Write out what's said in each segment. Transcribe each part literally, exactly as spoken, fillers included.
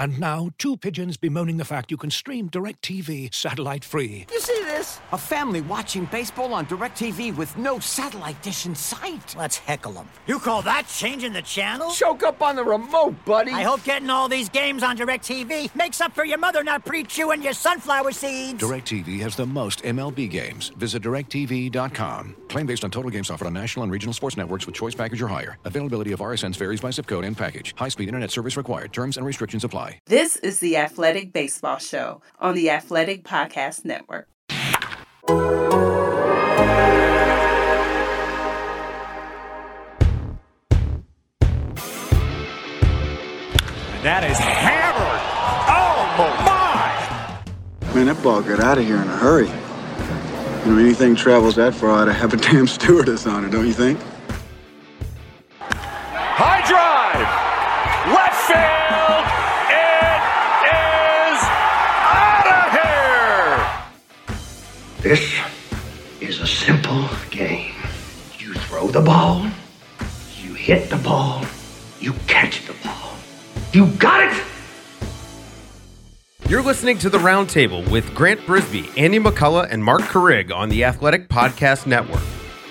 And now, two pigeons bemoaning the fact you can stream DirecTV satellite-free. You see this? A family watching baseball on DirecTV with no satellite dish in sight. Let's heckle them. You call that changing the channel? Choke up on the remote, buddy. I hope getting all these games on DirecTV makes up for your mother not pre-chewing your sunflower seeds. DirecTV has the most M L B games. Visit direct T V dot com. Claim based on total games offered on national and regional sports networks with choice package or higher. Availability of R S Ns varies by zip code and package. High-speed internet service required. Terms and restrictions apply. This is the Athletic Baseball Show on the Athletic Podcast Network. That is hammered. Oh, my. Man, that ball got out of here in a hurry. You know, anything travels that far, I'd have a damn stewardess on it, don't you think? High drive. Left field. It is out of here. This is a simple game. You throw the ball, you hit the ball, you catch the ball. You got it! You're listening to The Roundtable with Grant Brisbee, Andy McCullough, and Mark Carrig on the Athletic Podcast Network.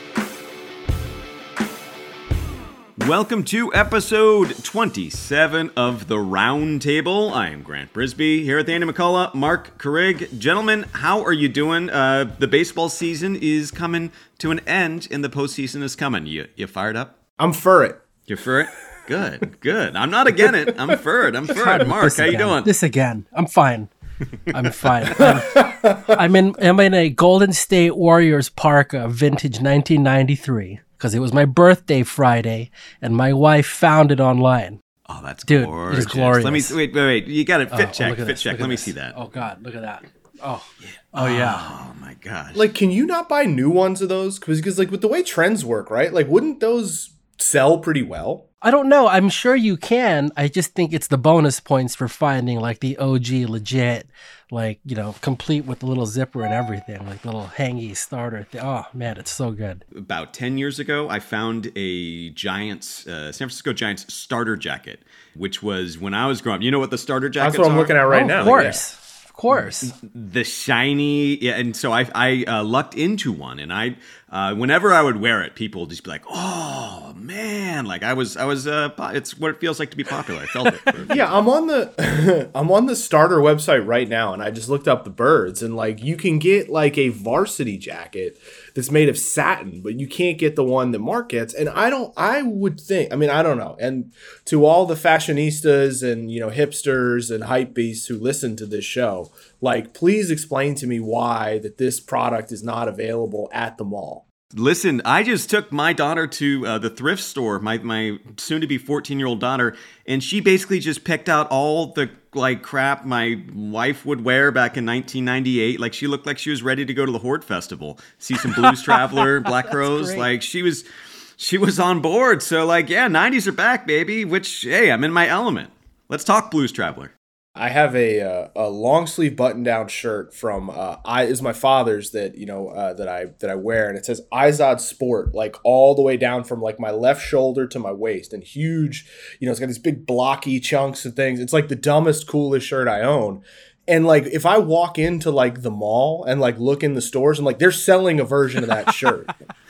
Welcome to episode twenty-seven of The Roundtable. I am Grant Brisbee here with Andy McCullough, Mark Carrig. Gentlemen, how are you doing? Uh, the baseball season is coming to an end and the postseason is coming. You, you fired up? I'm for it. You're for it? Good, good. I'm not against it. I'm for it. I'm for it. Mark, how you doing? This again. I'm fine. I'm fine. I'm, I'm in. I'm in a Golden State Warriors parka, vintage nineteen ninety-three, because it was my birthday Friday, and my wife found it online. Oh, that's Dude, gorgeous. it is glorious. Let me wait, wait, wait. You got it. Fit Oh, check. oh, Fit this, check. Let me this. see that. Oh God, look at that. Oh, yeah. oh yeah. Oh my gosh. Like, can you not buy new ones of those? Because, like, with the way trends work, right? Like, wouldn't those sell pretty well? I don't know. I'm sure you can. I just think it's the bonus points for finding like the O G legit, like, you know, complete with the little zipper and everything, like little hangy starter thing. Oh man, it's so good. About ten years ago, I found a Giants, uh, San Francisco Giants starter jacket, which was when I was growing up. You know what the starter jackets are? That's what I'm looking at right oh, now. Of course. Yeah. Of course. The shiny, yeah, and so I, I uh, lucked into one, and I, uh, whenever I would wear it, people would just be like, "Oh man!" Like I was, I was, uh, it's what it feels like to be popular. I felt it. Yeah, I'm on the, I'm on the starter website right now, and I just looked up the birds, and like you can get like a varsity jacket that's made of satin, but you can't get the one that Mark gets. And I don't, I would think, I mean, I don't know. And to all the fashionistas and, you know, hipsters and hype beasts who listen to this show, like, please explain to me why that this product is not available at the mall. Listen, I just took my daughter to uh, the thrift store, my my soon-to-be fourteen-year-old daughter, and she basically just picked out all the like crap my wife would wear back in nineteen ninety-eight. Like she looked like she was ready to go to the Horde Festival, see some Blues Traveler, Black Crowes. Great. Like she was, she was on board. So like, yeah, nineties are back, baby. Which hey, I'm in my element. Let's talk Blues Traveler. I have a uh, a long sleeve button down shirt from uh, I is my father's that you know uh, that I that I wear, and it says Izod Sport like all the way down from like my left shoulder to my waist, and huge, you know, it's got these big blocky chunks and things. It's like the dumbest, coolest shirt I own. And like if I walk into like the mall and like look in the stores, I'm like they're selling a version of that shirt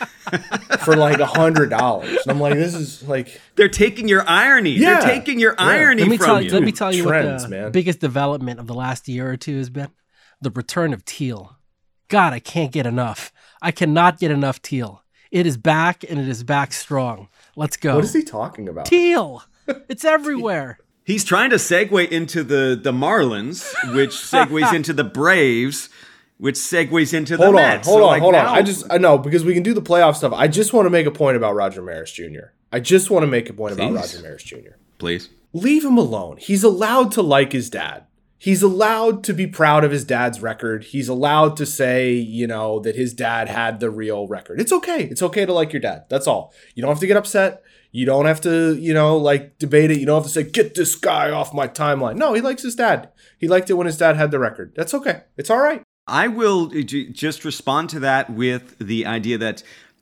for like a hundred dollars. And I'm like, this is like they're taking your irony. Yeah. They're taking your Yeah. irony Let me from tell you. Let me tell you Trends, what the man. biggest development of the last year or two has been: the return of teal. God, I can't get enough. I cannot get enough teal. It is back, and it is back strong. Let's go. What is he talking about? Teal. It's everywhere. He's trying to segue into the, the Marlins, which segues into the Braves, which segues into the Hold on, Mets. hold So, on, like, hold now- on. I just I know because we can do the playoff stuff. I just want to make a point about Roger Maris Junior I just want to make a point about Please. Roger Maris Junior Please. Leave him alone. He's allowed to like his dad. He's allowed to be proud of his dad's record. He's allowed to say, you know, that his dad had the real record. It's okay. It's okay to like your dad. That's all. You don't have to get upset. You don't have to, you know, like debate it. You don't have to say, get this guy off my timeline. No, he likes his dad. He liked it when his dad had the record. That's okay. It's all right. I will j- just respond to that with the idea that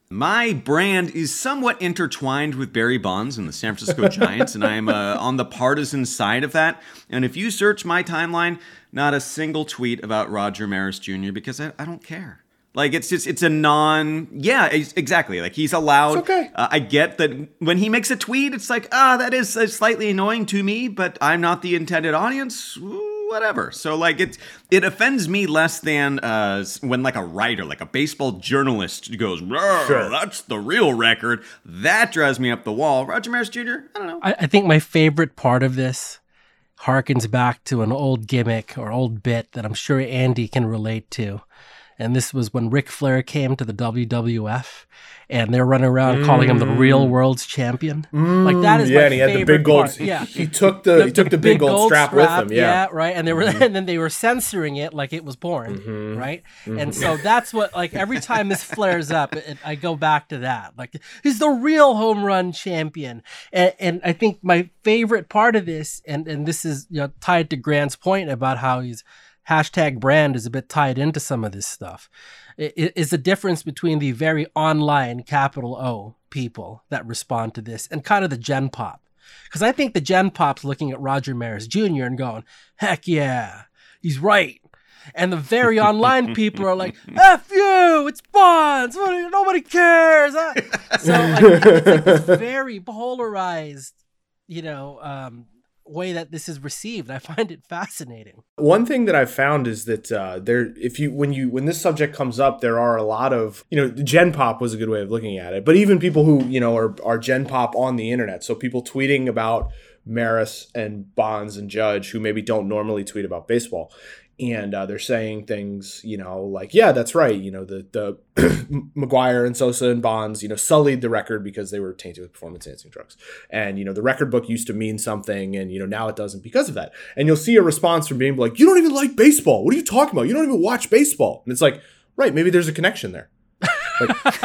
My brand is somewhat intertwined with Barry Bonds and the San Francisco Giants, and I'm uh, on the partisan side of that. And if you search my timeline, not a single tweet about Roger Maris Junior because I, I don't care. Like, it's just, it's a non, yeah, exactly. Like, he's allowed. It's okay. Uh, I get that when he makes a tweet, it's like, ah, that is uh, slightly annoying to me, but I'm not the intended audience. Ooh, whatever. So, like, it, it offends me less than uh, when, like, a writer, like a baseball journalist goes, sure, that's the real record. That drives me up the wall. Roger Maris Junior, I don't know. I, I think my favorite part of this harkens back to an old gimmick or old bit that I'm sure Andy can relate to. And this was when Ric Flair came to the W W F, and they're running around mm. calling him the real world's champion. Mm. Like, that is yeah, my and he had the big gold. part. Yeah, he took the, the he took the, the big, big gold, gold strap, strap with him. Yeah, yeah right. And they were, mm-hmm. and then they were censoring it like it was porn, mm-hmm. right? Mm-hmm. And so that's what, like, every time this flares up, it, I go back to that. Like, he's the real home run champion, and, and I think my favorite part of this, and and this is, you know, tied to Grant's point about how he's hashtag brand is a bit tied into some of this stuff. It is the difference between the very online capital O people that respond to this and kind of the Gen Pop. Because I think the Gen Pop's looking at Roger Maris Junior and going, heck yeah, he's right. And the very online people are like, F you, it's Bonds, nobody cares. So like, it's like this very polarized, you know, um, way that this is received. I find it fascinating. One thing that I've found is that uh, there, if you when you when this subject comes up, there are a lot of, you know, Gen Pop was a good way of looking at it, but even people who, you know, are are Gen Pop on the internet, so people tweeting about Maris and Bonds and Judge who maybe don't normally tweet about baseball. And uh, they're saying things, you know, like, yeah, that's right. You know, the the McGuire and Sosa and Bonds, you know, sullied the record because they were tainted with performance-enhancing drugs. And, you know, the record book used to mean something, and, you know, now it doesn't because of that. And you'll see a response from being like, you don't even like baseball. What are you talking about? You don't even watch baseball. And it's like, right, maybe there's a connection there. Like,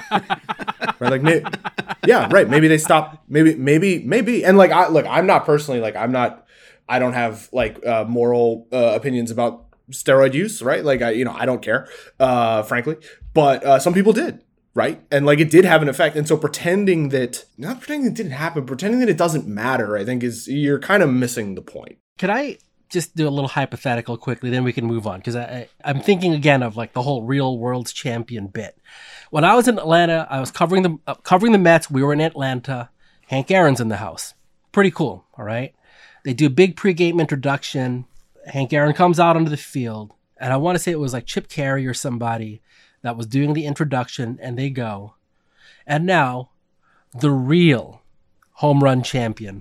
right, like, maybe, yeah, right. Maybe they stop. Maybe, maybe, maybe. And like, I look, I'm not personally like, I'm not. I don't have like uh, moral uh, opinions about steroid use, right? Like, I, you know, I don't care, uh, frankly. But uh, some people did, right? And like, it did have an effect. And so pretending that, not pretending it didn't happen, pretending that it doesn't matter, I think is, you're kind of missing the point. Can I just do a little hypothetical quickly, then we can move on? Because I, I, I'm thinking again of like the whole real world's champion bit. When I was in Atlanta, I was covering the uh, covering the Mets. We were in Atlanta. Hank Aaron's in the house. Pretty cool, all right? They do a big pregame introduction. Hank Aaron comes out onto the field, and I want to say it was like Chip Carey or somebody that was doing the introduction, and they go, and now the real home run champion,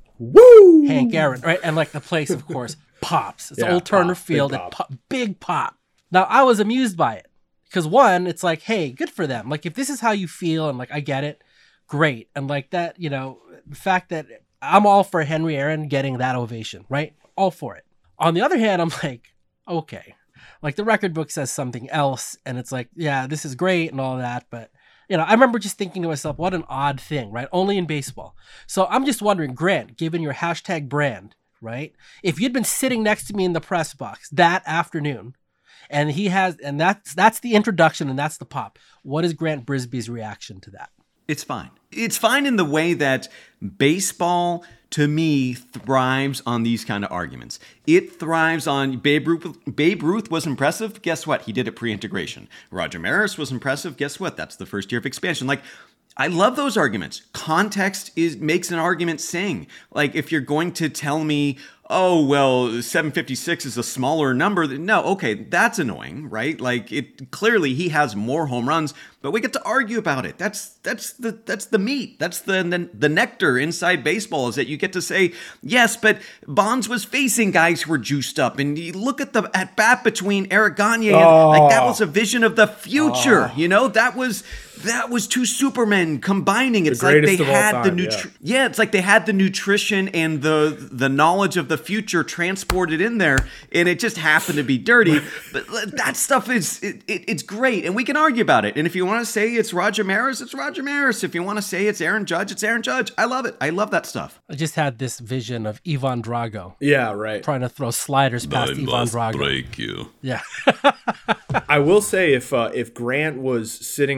woo, Hank Aaron, right? And like the place, of course, pops. It's yeah, Old Turner pop, Field, big pop. Pop, big pop. Now I was amused by it because one, it's like, hey, good for them. Like, if this is how you feel, and like I get it, great. And like that, you know, the fact that I'm all for Henry Aaron getting that ovation, right? All for it. On the other hand, I'm like, okay, like the record book says something else, and it's like, yeah, this is great and all that, but you know, I remember just thinking to myself, what an odd thing, right? Only in baseball. So I'm just wondering, Grant, given your hashtag brand, right? If you'd been sitting next to me in the press box that afternoon, and he has, and that's that's the introduction and that's the pop, what is Grant Brisbee's reaction to that? It's fine. It's fine in the way that baseball, to me, thrives on these kind of arguments. It thrives on Babe Ruth. Babe Ruth was impressive. Guess what? He did it pre-integration. Roger Maris was impressive. Guess what? That's the first year of expansion. Like, I love those arguments. Context is makes an argument sing. Like, if you're going to tell me, oh, well, seven fifty-six is a smaller number. No, okay, that's annoying, right? Like, it clearly he has more home runs, but we get to argue about it. That's that's the that's the meat. That's the, the the nectar inside baseball, is that you get to say, yes, but Bonds was facing guys who were juiced up, and you look at the at bat between Eric Gagne, and oh. like that was a vision of the future. Oh. You know, that was that was two Supermen combining. It's the like they had time, the nutri- yeah. yeah, it's like they had the nutrition and the the knowledge of the future transported in there, and it just happened to be dirty. But that stuff is it, it, it's great, and we can argue about it. And if you want to say it's Roger Maris, it's Roger Maris. If you want to say it's Aaron Judge, it's Aaron Judge. I love it. I love that stuff. I just had this vision of Ivan Drago. Yeah, right. Trying to throw sliders past I Ivan must Drago. break you. Yeah. I will say, if uh, if Grant was sitting next to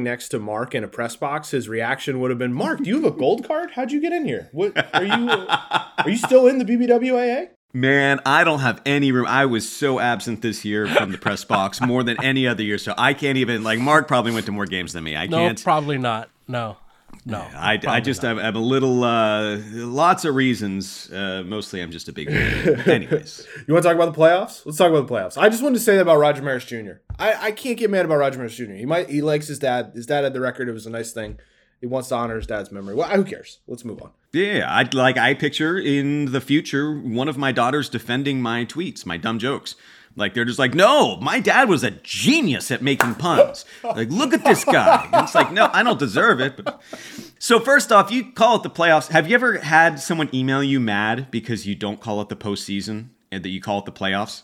Mark in a press box, his reaction would have been, Mark, do you have a gold card? How'd you get in here? What are you are you still in the B B W A A? Man, I don't have any room. I was so absent this year from the press box more than any other year, so I can't even, like, Mark probably went to more games than me. I no, can't. probably not. No. No, I, I just have, have a little, uh, lots of reasons. Uh, mostly I'm just a big fan. Anyways. You want to talk about the playoffs? Let's talk about the playoffs. I just wanted to say that about Roger Maris Junior I, I can't get mad about Roger Maris Junior He might he likes his dad. His dad had the record. It was a nice thing. He wants to honor his dad's memory. Well, who cares? Let's move on. Yeah, I like I picture in the future one of my daughters defending my tweets, my dumb jokes. Like, they're just like, no, my dad was a genius at making puns. Like, look at this guy. And it's like, no, I don't deserve it. But... So first off, you call it the playoffs. Have you ever had someone email you mad because you don't call it the postseason and that you call it the playoffs?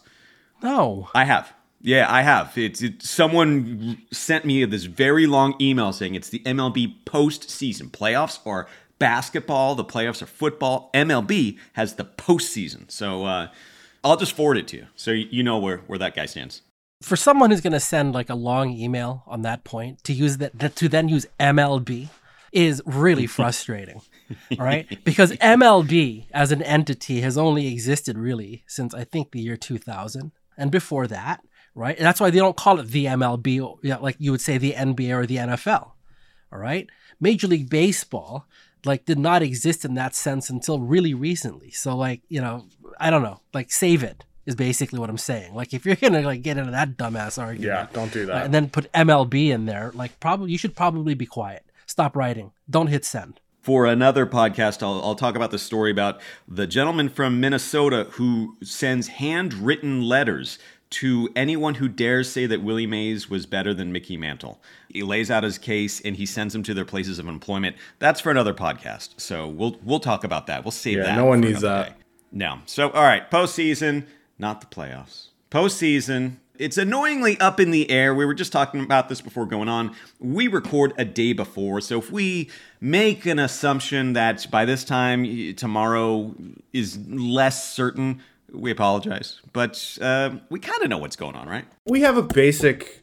No. I have. Yeah, I have. It's it, someone sent me this very long email saying it's the M L B postseason. Playoffs are basketball. The playoffs are football. M L B has the postseason. So, uh... I'll just forward it to you so you know where, where that guy stands. For someone who's going to send like a long email on that point to use that, that to then use M L B is really frustrating. All right, because M L B as an entity has only existed really since I think the year two thousand, and before that, right? And that's why they don't call it the M L B, like you would say the N B A or the N F L. All right, Major League Baseball like did not exist in that sense until really recently. So like, you know, I don't know, like save it is basically what I'm saying. Like if you're going to like get into that dumbass argument. Yeah, don't do that. Uh, and then put M L B in there, like probably you should probably be quiet. Stop writing. Don't hit send. For another podcast, I'll, I'll talk about the story about the gentleman from Minnesota who sends handwritten letters to anyone who dares say that Willie Mays was better than Mickey Mantle. He lays out his case and he sends them to their places of employment. That's for another podcast. So we'll we'll talk about that. We'll save yeah, that. No one needs that. Day. No. So, all right. Postseason, not the playoffs. Postseason. It's annoyingly up in the air. We were just talking about this before going on. We record a day before. So if we make an assumption that by this time tomorrow is less certain, we apologize, but uh, we kind of know what's going on, right? We have a basic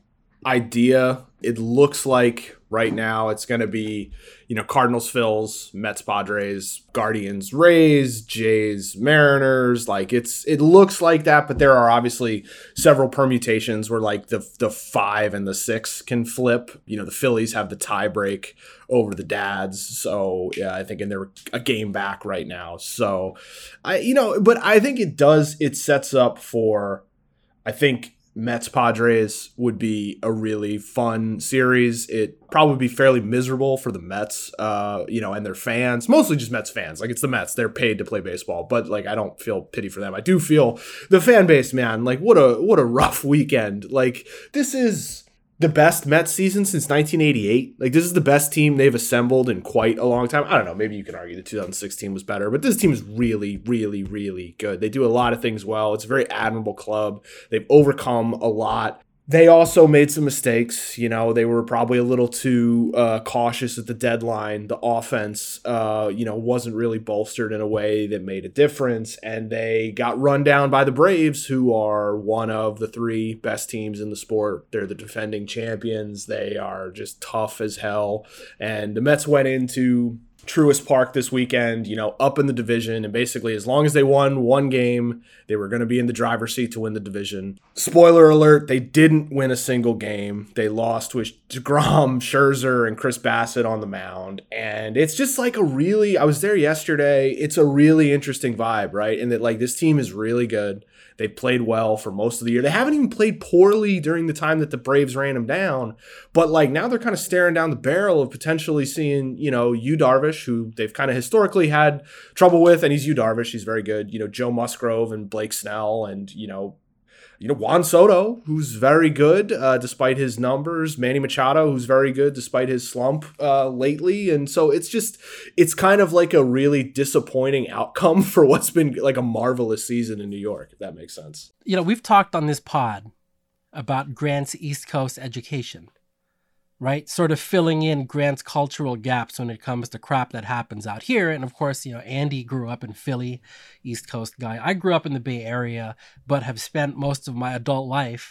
idea. It looks like right now it's going to be, you know, Cardinals, Phils, Mets, Padres, Guardians, Rays, Jays, Mariners. Like it's, it looks like that, but there are obviously several permutations where like the the five and the six can flip. You know, the Phillies have the tie break over the Dads. So yeah, I think, and they're a game back right now. So I, you know, but I think it does, it sets up for, I think, Mets Padres would be a really fun series. It probably be fairly miserable for the Mets, uh, you know, and their fans, mostly just Mets fans. Like it's the Mets, they're paid to play baseball, but like I don't feel pity for them. I do feel the fan base, man. Like what a what a rough weekend. Like this is the best Mets season since nineteen eighty-eight. Like this is the best team they've assembled in quite a long time. I don't know, maybe you can argue the two thousand sixteen was better, but this team is really, really, really good. They do a lot of things well. It's a very admirable club. They've overcome a lot. They also made some mistakes. You know, they were probably a little too uh, cautious at the deadline. The offense, uh, you know, wasn't really bolstered in a way that made a difference. And they got run down by the Braves, who are one of the three best teams in the sport. They're the defending champions. They are just tough as hell. And the Mets went into Truist Park this weekend, you know, up in the division, and basically as long as they won one game, they were going to be in the driver's seat to win the division. Spoiler alert, they didn't win a single game. They lost with DeGrom, Scherzer, and Chris Bassett on the mound, and it's just like a really, I was there yesterday, it's a really interesting vibe, right? And that like this team is really good. They played well for most of the year. They haven't even played poorly during the time that the Braves ran them down. But like now they're kind of staring down the barrel of potentially seeing, you know, Yu Darvish, who they've kind of historically had trouble with. And he's Yu Darvish. He's very good. You know, Joe Musgrove and Blake Snell and, you know, You know, Juan Soto, who's very good uh, despite his numbers. Manny Machado, who's very good despite his slump uh, lately. And so it's just, it's kind of like a really disappointing outcome for what's been like a marvelous season in New York, if that makes sense. You know, we've talked on this pod about Grant's East Coast education, right? Sort of filling in Grant's cultural gaps when it comes to crap that happens out here. And of course, you know, Andy grew up in Philly, East Coast guy. I grew up in the Bay Area, but have spent most of my adult life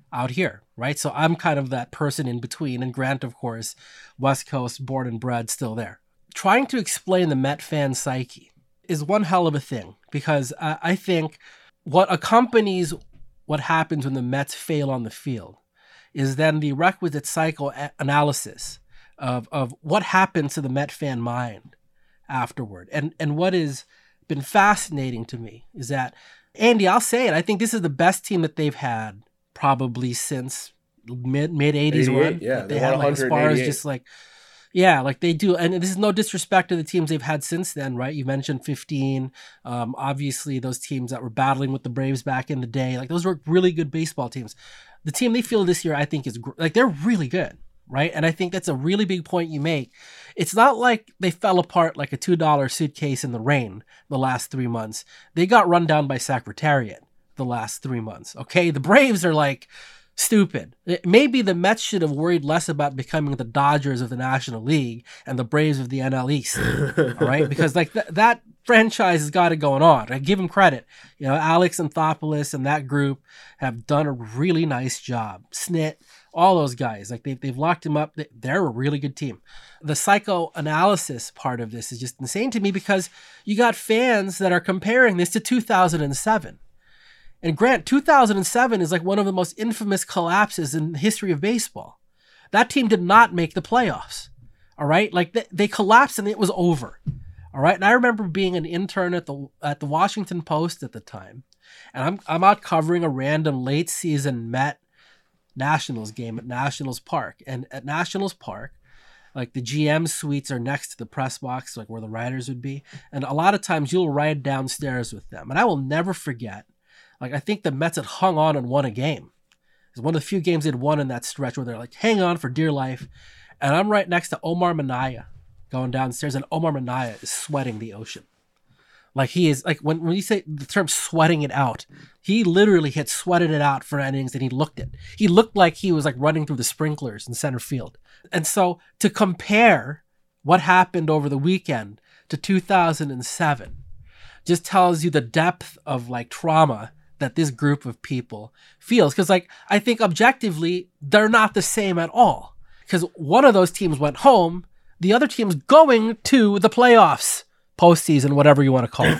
out here, right? So I'm kind of that person in between. And Grant, of course, West Coast, born and bred, still there. Trying to explain the Met fan psyche is one hell of a thing, because I, I think what accompanies what happens when the Mets fail on the field is then the requisite psychoanalysis of, of what happens to the Met fan mind afterward. And, and what has been fascinating to me is that, Andy, I'll say it, I think this is the best team that they've had probably since mid mid eighties run. Yeah, they, they had like as far as just like, yeah, like they do. And this is no disrespect to the teams they've had since then, right? You mentioned fifteen. Um, obviously, those teams that were battling with the Braves back in the day, like those were really good baseball teams. The team they field this year, I think, is gr- like they're really good, right? And I think that's a really big point you make. It's not like they fell apart like a two dollar suitcase in the rain the last three months. They got run down by Secretariat the last three months. Okay, the Braves are like stupid. Maybe the Mets should have worried less about becoming the Dodgers of the National League and the Braves of the N L East. All right, because like th- that franchise has got it going on. I give them credit. You know, Alex Anthopoulos and that group have done a really nice job. Snit, all those guys, like they've, they've locked him up. They're a really good team. The psychoanalysis part of this is just insane to me, because you got fans that are comparing this to two thousand seven. And Grant, two thousand seven is like one of the most infamous collapses in the history of baseball. That team did not make the playoffs. All right. Like they, they collapsed and it was over. All right. And I remember being an intern at the, at the Washington Post at the time. And I'm, I'm out covering a random late season Met Nationals game at Nationals Park. And at Nationals Park, like the G M suites are next to the press box, like where the writers would be. And a lot of times you'll ride downstairs with them. And I will never forget, like, I think the Mets had hung on and won a game. It was one of the few games they'd won in that stretch where they're like, hang on for dear life. And I'm right next to Omar Minaya going downstairs, and Omar Minaya is sweating the ocean. Like he is, like when, when you say the term sweating it out, he literally had sweated it out for innings and he looked it. He looked like he was like running through the sprinklers in center field. And so to compare what happened over the weekend to two thousand seven just tells you the depth of like trauma that this group of people feels. Because like, I think objectively, they're not the same at all. Because one of those teams went home, the other team's going to the playoffs, postseason, whatever you want to call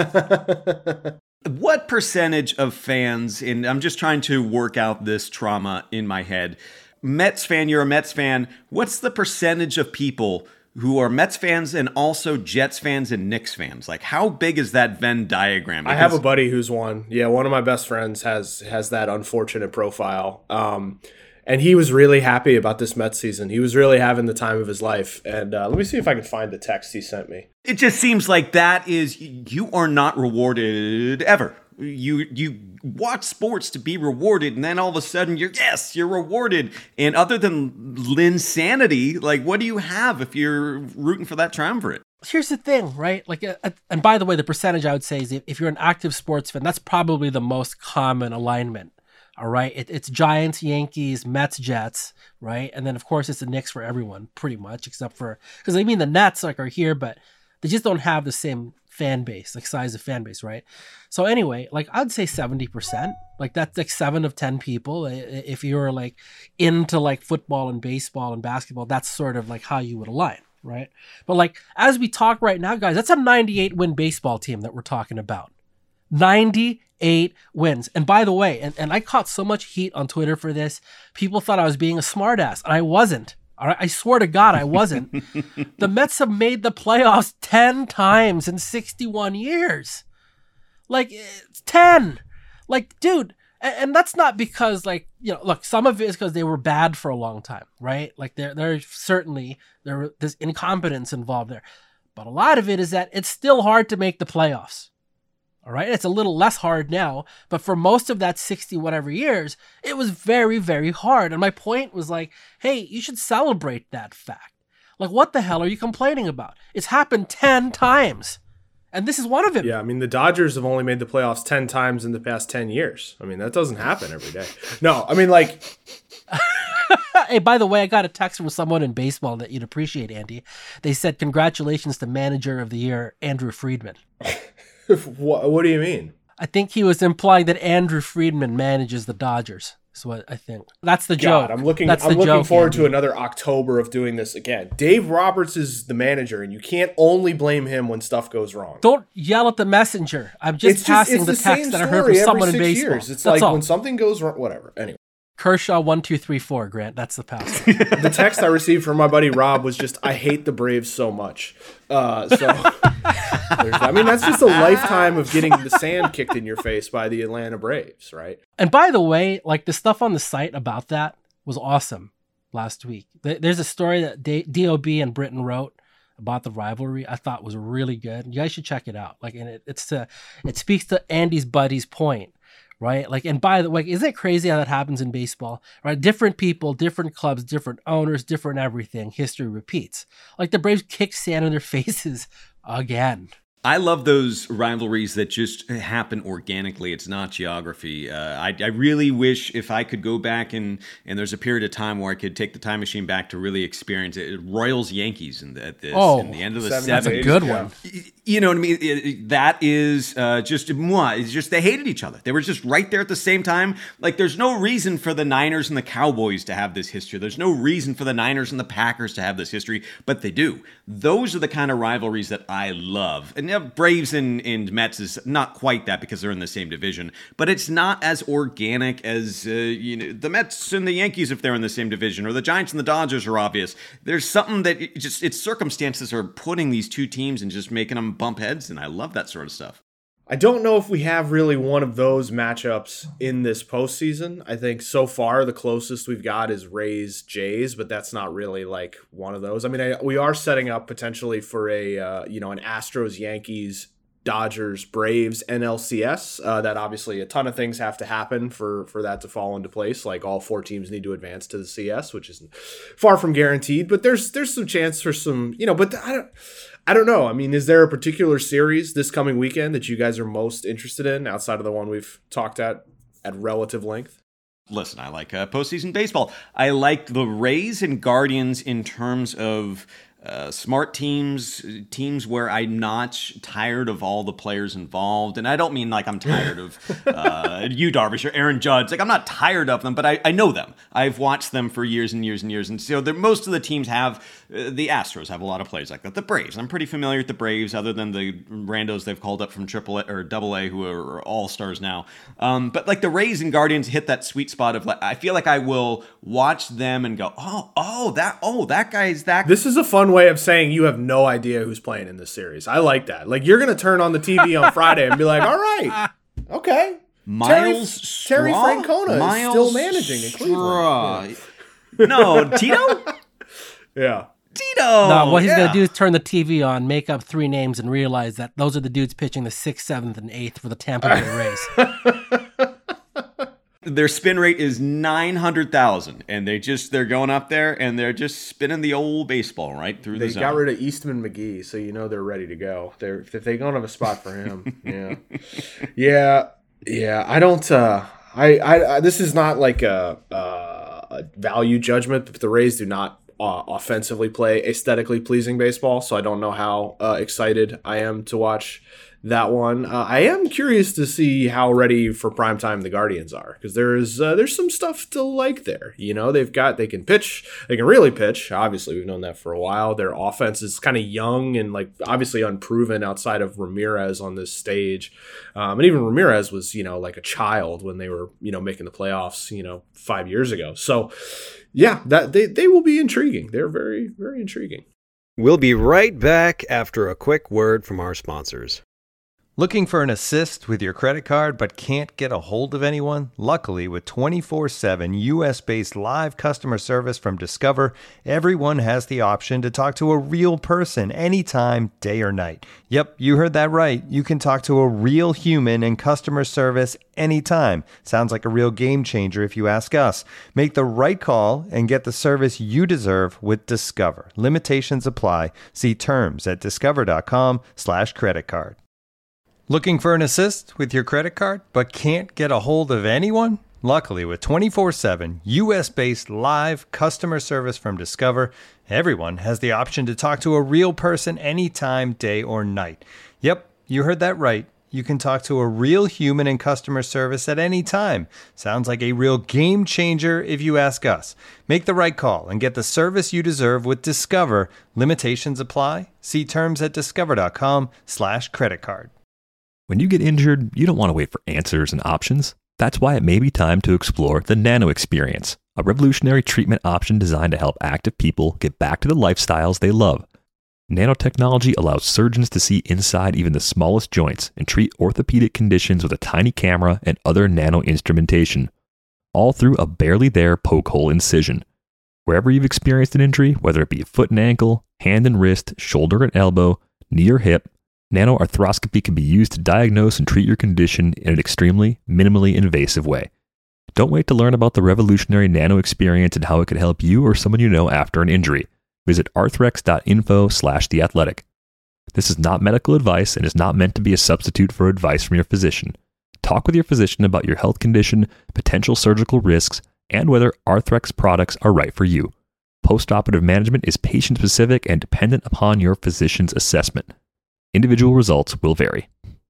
it. What percentage of fans, and I'm just trying to work out this trauma in my head, Mets fan, you're a Mets fan, what's the percentage of people who are Mets fans and also Jets fans and Knicks fans? Like, how big is that Venn diagram? Because I have a buddy who's one. Yeah, one of my best friends has has that unfortunate profile. Um, and he was really happy about this Mets season. He was really having the time of his life. And uh, let me see if I can find the text he sent me. It just seems like that is, you are not rewarded ever. You you watch sports to be rewarded, and then all of a sudden you're, yes, you're rewarded. And other than Linsanity, like, what do you have if you're rooting for that triumvirate? Here's the thing, right? Like, uh, and by the way, the percentage I would say is if, if you're an active sports fan, that's probably the most common alignment. All right. It, it's Giants, Yankees, Mets, Jets, right? And then of course it's the Knicks for everyone, pretty much, except for, because I mean the Nets like are here, but they just don't have the same fan base, like size of fan base, right? So anyway, like I'd say seventy percent, like that's like seven of ten people. If you're like into like football and baseball and basketball, that's sort of like how you would align, right? But like, as we talk right now, guys, that's a ninety-eight win baseball team that we're talking about. ninety-eight wins. And by the way, and, and I caught so much heat on Twitter for this. People thought I was being a smartass, and I wasn't. All right, I swear to God, I wasn't. The Mets have made the playoffs ten times in sixty-one years. Like, it's ten. Like, dude, and, and that's not because, like, you know, look, some of it is because they were bad for a long time, right? Like, there, there's certainly, there, there's incompetence involved there. But a lot of it is that it's still hard to make the playoffs. All right. It's a little less hard now, but for most of that sixty whatever years, it was very, very hard. And my point was like, hey, you should celebrate that fact. Like, what the hell are you complaining about? It's happened ten times. And this is one of them. Yeah, I mean, the Dodgers have only made the playoffs ten times in the past ten years. I mean, that doesn't happen every day. No, I mean, like... Hey, by the way, I got a text from someone in baseball that you'd appreciate, Andy. They said, congratulations to Manager of the Year, Andrew Friedman. what, what do you mean? I think he was implying that Andrew Friedman manages the Dodgers. Is what I think. That's the God, joke. I'm looking. That's I'm the looking joke, forward Andy. to another October of doing this again. Dave Roberts is the manager, and you can't only blame him when stuff goes wrong. Don't yell at the messenger. I'm just it's passing just, it's the, the text same that I heard story from someone every in six baseball. years. It's That's like all. when something goes wrong. Whatever. Anyway. Kershaw one two three four. Grant. That's the pass. The text I received from my buddy Rob was just, "I hate the Braves so much." Uh, so, I mean, that's just a lifetime of getting the sand kicked in your face by the Atlanta Braves, right? And by the way, like the stuff on the site about that was awesome last week. There's a story that D O B and Britton wrote about the rivalry. I thought was really good. You guys should check it out. Like, and it, it's to, it speaks to Andy's buddy's point. Right? Like, and by the way, isn't it crazy how that happens in baseball? Right? Different people, different clubs, different owners, different everything. History repeats. Like the Braves kick sand in their faces again. I love those rivalries that just happen organically. It's not geography. Uh, I, I really wish if I could go back and and there's a period of time where I could take the time machine back to really experience it. Royals Yankees in the, at this oh, in the end of the seventies. seventies. That's a good one. You know what I mean? It, it, that is uh, just moi. It's just they hated each other. They were just right there at the same time. Like there's no reason for the Niners and the Cowboys to have this history. There's no reason for the Niners and the Packers to have this history, but they do. Those are the kind of rivalries that I love. And you know, Braves and, and Mets is not quite that because they're in the same division, but it's not as organic as uh, you know the Mets and the Yankees if they're in the same division, or the Giants and the Dodgers are obvious. There's something that it just it's circumstances are putting these two teams and just making them bump heads, and I love that sort of stuff. I don't know if we have really one of those matchups in this postseason. I think so far the closest we've got is Rays Jays, but that's not really like one of those. I mean, I, we are setting up potentially for a uh, you know an Astros Yankees Dodgers Braves N L C S. Uh, that obviously a ton of things have to happen for for that to fall into place. Like all four teams need to advance to the C S, which is far from guaranteed. But there's there's some chance for some you know. But I don't. I don't know. I mean, is there a particular series this coming weekend that you guys are most interested in outside of the one we've talked at at relative length? Listen, I like uh, postseason baseball. I like the Rays and Guardians in terms of uh, smart teams, teams where I'm not tired of all the players involved. And I don't mean like I'm tired of uh, you, Darvish, or Aaron Judge. Like I'm not tired of them, but I, I know them. I've watched them for years and years and years. And so most of the teams have, uh, the Astros have a lot of players like that. The Braves, I'm pretty familiar with the Braves other than the randos they've called up from Triple A or Double A who are all-stars now. Um, but like the Rays and Guardians hit that sweet spot of like, I feel like I will watch them and go, oh, oh, that, oh, that guy's that. This is a fun way of saying you have no idea who's playing in this series. I like that. Like you're going to turn on the T V on Friday and be like, all right, okay. Miles Terry, Terry Straw? Francona Miles is still managing in Cleveland. Yeah. No, Tito? Yeah. Tito! No, what he's yeah. going to do is turn the T V on, make up three names, and realize that those are the dudes pitching the sixth, seventh, and eighth for the Tampa Bay Rays. Their spin rate is nine hundred thousand, and they just, they're going up there, and they're just spinning the old baseball right through they the zone. They got rid of Eastman McGee, so you know they're ready to go. They're if they don't have a spot for him. yeah. Yeah. Yeah. I don't, uh, I, I, I, this is not like a, uh, a value judgment, but the Rays do not uh, offensively play aesthetically pleasing baseball, so I don't know how uh, excited I am to watch that one. Uh, I am curious to see how ready for primetime the Guardians are, because there's uh, there's some stuff to like there. You know, they've got they can pitch, they can really pitch. Obviously, we've known that for a while. Their offense is kind of young and like obviously unproven outside of Ramirez on this stage, um, and even Ramirez was you know like a child when they were you know making the playoffs you know five years ago. So yeah, that they they will be intriguing. They're very very intriguing. We'll be right back after a quick word from our sponsors. Looking for an assist with your credit card but can't get a hold of anyone? Luckily, with twenty-four seven U S-based live customer service from Discover, everyone has the option to talk to a real person anytime, day or night. Yep, you heard that right. You can talk to a real human in customer service anytime. Sounds like a real game changer if you ask us. Make the right call and get the service you deserve with Discover. Limitations apply. See terms at discover.com slash credit card. Looking for an assist with your credit card but can't get a hold of anyone? Luckily, with twenty-four seven U S-based live customer service from Discover, everyone has the option to talk to a real person anytime, day or night. Yep, you heard that right. You can talk to a real human in customer service at any time. Sounds like a real game changer if you ask us. Make the right call and get the service you deserve with Discover. Limitations apply. See terms at discover.com slash credit card. When you get injured, you don't want to wait for answers and options. That's why it may be time to explore the Nano Experience, a revolutionary treatment option designed to help active people get back to the lifestyles they love. Nanotechnology allows surgeons to see inside even the smallest joints and treat orthopedic conditions with a tiny camera and other nano instrumentation, all through a barely there poke hole incision. Wherever you've experienced an injury, whether it be a foot and ankle, hand and wrist, shoulder and elbow, knee or hip, nanoarthroscopy can be used to diagnose and treat your condition in an extremely, minimally invasive way. Don't wait to learn about the revolutionary Nano Experience and how it could help you or someone you know after an injury. Visit arthrex.info slash the athletic. This is not medical advice and is not meant to be a substitute for advice from your physician. Talk with your physician about your health condition, potential surgical risks, and whether Arthrex products are right for you. Postoperative management is patient-specific and dependent upon your physician's assessment. Individual results will vary.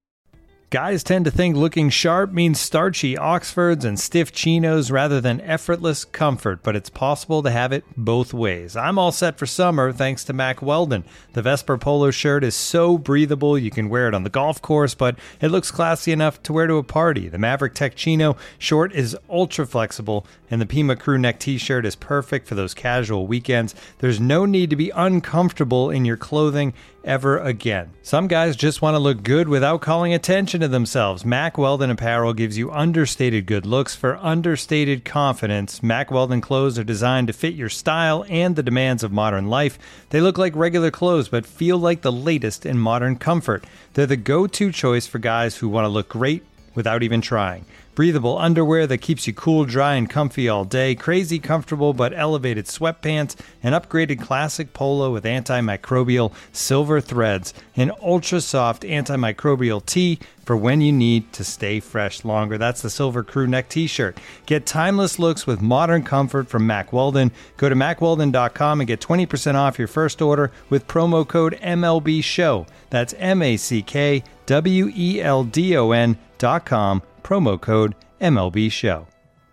Guys tend to think looking sharp means starchy Oxfords and stiff chinos rather than effortless comfort, but it's possible to have it both ways. I'm all set for summer thanks to Mack Weldon. The Vesper polo shirt is so breathable you can wear it on the golf course, but it looks classy enough to wear to a party. The Maverick Tech Chino short is ultra flexible, and the Pima crew neck t-shirt is perfect for those casual weekends. There's no need to be uncomfortable in your clothing ever again. Some guys just want to look good without calling attention to themselves. Mack Weldon apparel gives you understated good looks for understated confidence. Mack Weldon clothes are designed to fit your style and the demands of modern life. They look like regular clothes but feel like the latest in modern comfort. They're the go-to choice for guys who want to look great without even trying. Breathable underwear that keeps you cool, dry, and comfy all day. Crazy comfortable but elevated sweatpants. An upgraded classic polo with antimicrobial silver threads. An ultra soft antimicrobial tee for when you need to stay fresh longer. That's the Silver Crew Neck t-shirt. Get timeless looks with modern comfort from Mack Weldon. Go to mack weldon dot com and get twenty percent off your first order with promo code M L B show. That's M A C K W E L D O N dot com. Promo code M L B show.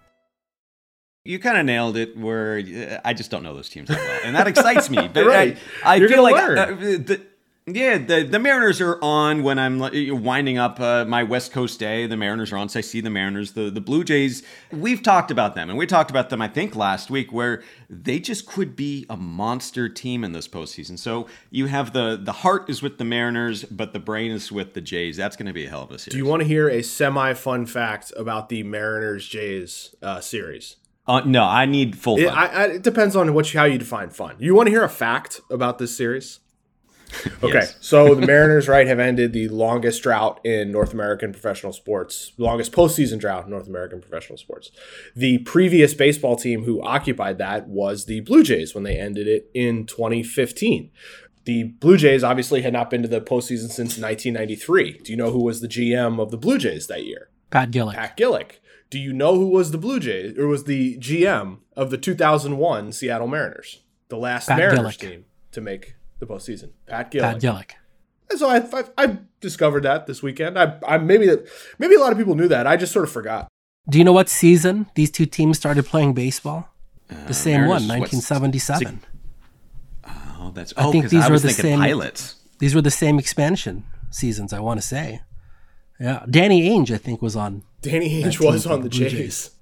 You kind of nailed it where uh, I just don't know those teams that well. And that excites me. But right. I, I You're feel like learn. uh, the, yeah, the, the Mariners are on when I'm winding up uh, my West Coast day. The Mariners are on, so I see the Mariners. The, the Blue Jays, we've talked about them. And we talked about them, I think, last week, where they just could be a monster team in this postseason. So you have the, the heart is with the Mariners, but the brain is with the Jays. That's going to be a hell of a series. Do you want to hear a semi-fun fact about the Mariners-Jays uh, series? Uh, no, I need full fun. It, I, I, it depends on what you, how you define fun. You want to hear a fact about this series? Okay, Yes. So the Mariners, right, have ended the longest drought in North American professional sports, longest postseason drought in North American professional sports. The previous baseball team who occupied that was the Blue Jays when they ended it in twenty fifteen. The Blue Jays obviously had not been to the postseason since nineteen ninety-three. Do you know who was the G M of the Blue Jays that year? Pat Gillick. Pat Gillick. Do you know who was the Blue Jays, or was the G M of the two thousand one Seattle Mariners, the last Pat Mariners Gillick. team to make the postseason? Pat Gillick. Pat Gillick. And so I, I, I discovered that this weekend. I, I maybe maybe a lot of people knew that. I just sort of forgot. Do you know what season these two teams started playing baseball? The Uh, same Mariners, one, what's- nineteen seventy-seven. Oh, that's I oh, think 'cause these I were was the thinking same pilots. These were the same expansion seasons, I want to say. Yeah, Danny Ainge, I think, was on. Danny Ainge that team was for on the Blue Jays.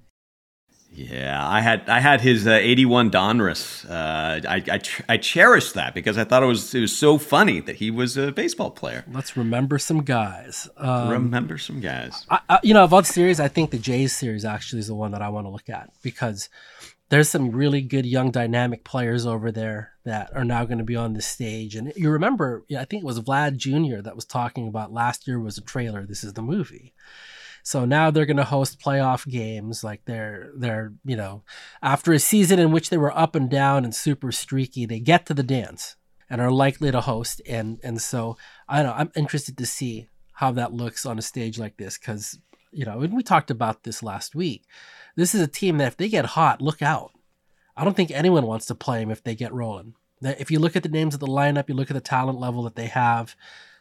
Yeah, I had I had his uh, eighty-one Donruss. Uh, I I, ch- I cherished that because I thought it was it was so funny that he was a baseball player. Let's remember some guys. Um, Remember some guys. I, I, you know, of all the series, I think the Jays series actually is the one that I want to look at because there's some really good young dynamic players over there that are now going to be on the stage. And you remember, yeah, I think it was Vlad Junior that was talking about last year was a trailer. This is the movie. So now they're going to host playoff games. Like they're, they're, you know, after a season in which they were up and down and super streaky, they get to the dance and are likely to host. And, and so I don't know, I'm interested to see how that looks on a stage like this. Cause you know, and we talked about this last week. This is a team that if they get hot, look out. I don't think anyone wants to play them if they get rolling. If you look at the names of the lineup, you look at the talent level that they have,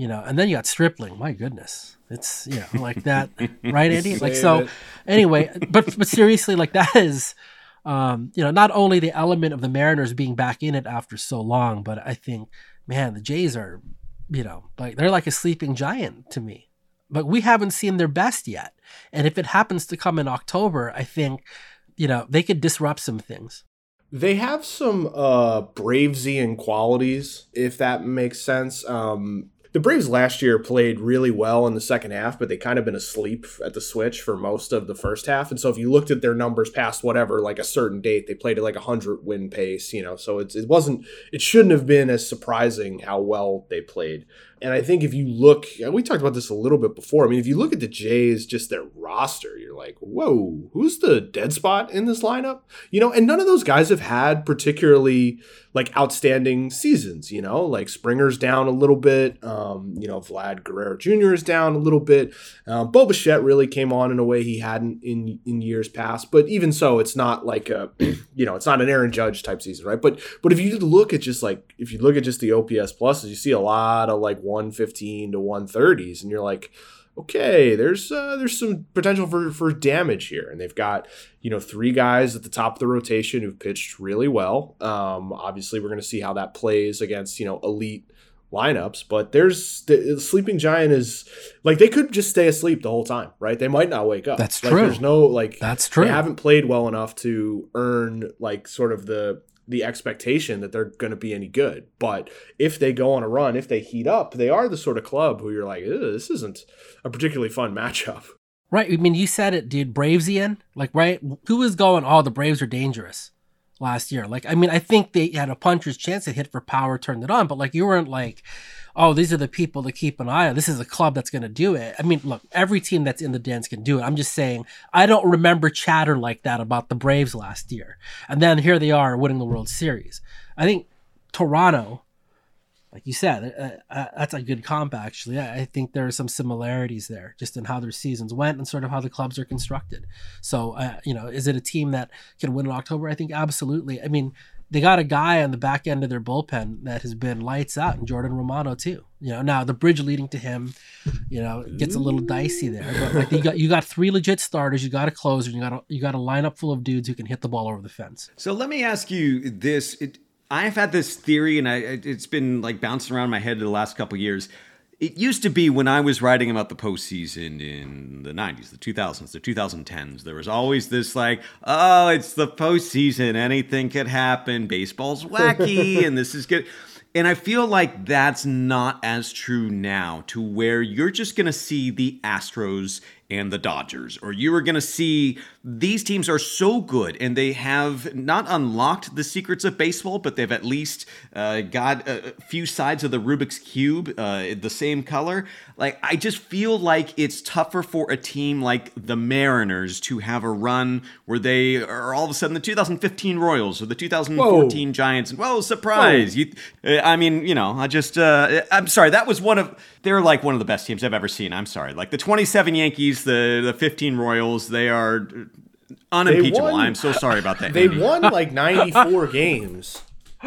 You know, and then you got Stripling. My goodness, it's you know like that, right, Andy? Like so. Anyway, but but seriously, like that is, um, you know, not only the element of the Mariners being back in it after so long, but I think, man, the Jays are, you know, like they're like a sleeping giant to me. But we haven't seen their best yet, and if it happens to come in October, I think, you know, they could disrupt some things. They have some uh, Bravesian qualities, if that makes sense. Um, The Braves last year played really well in the second half, but they kind of been asleep at the switch for most of the first half. And so if you looked at their numbers past whatever, like a certain date, they played at like a hundred win pace, you know, so it's, it wasn't, it shouldn't have been as surprising how well they played. And I think if you look, we talked about this a little bit before. I mean, if you look at the Jays, just their roster, you're like, whoa, who's the dead spot in this lineup? You know, and none of those guys have had particularly like outstanding seasons, you know, like Springer's down a little bit. Um, you know, Vlad Guerrero Junior is down a little bit. Um, Bo Bichette really came on in a way he hadn't in, in years past. But even so, it's not like a, you know, it's not an Aaron Judge type season, right? But, but if you look at just like, if you look at just the O P S pluses, you see a lot of like one fifteen to one thirties, and you're like, okay, there's uh, there's some potential for, for damage here. And they've got, you know, three guys at the top of the rotation who've pitched really well. Um, obviously, we're going to see how that plays against, you know, elite lineups. But there's the, the sleeping giant is like they could just stay asleep the whole time, right? They might not wake up. That's like, true. There's no like that's true. They haven't played well enough to earn like sort of the the expectation that they're going to be any good. But if they go on a run, if they heat up, they are the sort of club who you're like, this isn't a particularly fun matchup. Right. I mean, you said it, dude. Bravesian, like, right? Who was going, oh, the Braves are dangerous last year? Like, I mean, I think they had a puncher's chance to hit for power, turned it on, but like, you weren't like, oh, these are the people to keep an eye on. This is a club that's going to do it. I mean, look, every team that's in the dens can do it. I'm just saying, I don't remember chatter like that about the Braves last year. And then here they are winning the World Series. I think Toronto, like you said, uh, uh, that's a good comp, actually. I, I think there are some similarities there just in how their seasons went and sort of how the clubs are constructed. So, uh, you know, is it a team that can win in October? I think absolutely. I mean, they got a guy on the back end of their bullpen that has been lights out, and Jordan Romano too. You know, now the bridge leading to him, you know, gets a little dicey there. But like you got you got three legit starters, you got a closer, you got a, you got a lineup full of dudes who can hit the ball over the fence. So let me ask you this: it, I've had this theory, and I, it's been like bouncing around my head the last couple of years. It used to be when I was writing about the postseason in the nineties, the two thousands, the twenty tens, there was always this like, oh, it's the postseason. Anything could happen. Baseball's wacky and this is good. And I feel like that's not as true now, to where you're just going to see the Astros and the Dodgers, or you are going to see these teams are so good and they have not unlocked the secrets of baseball, but they've at least uh, got a few sides of the Rubik's Cube uh, the same color. Like, I just feel like it's tougher for a team like the Mariners to have a run where they are all of a sudden the two thousand fifteen Royals or the two thousand fourteen Whoa. Giants. And, whoa, surprise. Whoa. You, I mean, you know, I just, uh, I'm sorry, that was one of, they're like one of the best teams I've ever seen. I'm sorry. Like the twenty-seven Yankees, the, the fifteen Royals, they are unimpeachable. Won, I'm so sorry about that. They Andy. won like ninety-four games.